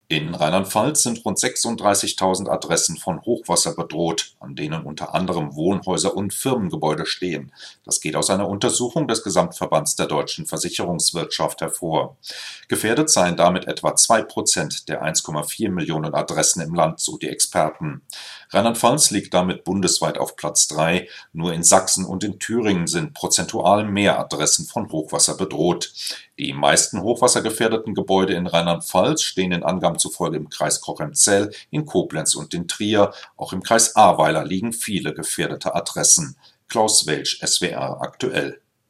In Rheinland-Pfalz sind rund 36.000 Adressen von Hochwasser bedroht, an denen unter anderem Wohnhäuser und Firmengebäude stehen. Das geht aus einer Untersuchung des Gesamtverbands der deutschen Versicherungswirtschaft hervor. Gefährdet seien damit etwa 2% der 1,4 Millionen Adressen im Land, so die Experten. Rheinland-Pfalz liegt damit bundesweit auf Platz 3. Nur in Sachsen und in Thüringen sind prozentual mehr Adressen von Hochwasser bedroht. Die meisten hochwassergefährdeten Gebäude in Rheinland-Pfalz stehen den Angaben zufolge im Kreis Cochem-Zell, in Koblenz und in Trier. Auch im Kreis Ahrweiler liegen viele gefährdete Adressen. Klaus Welsch, SWR aktuell.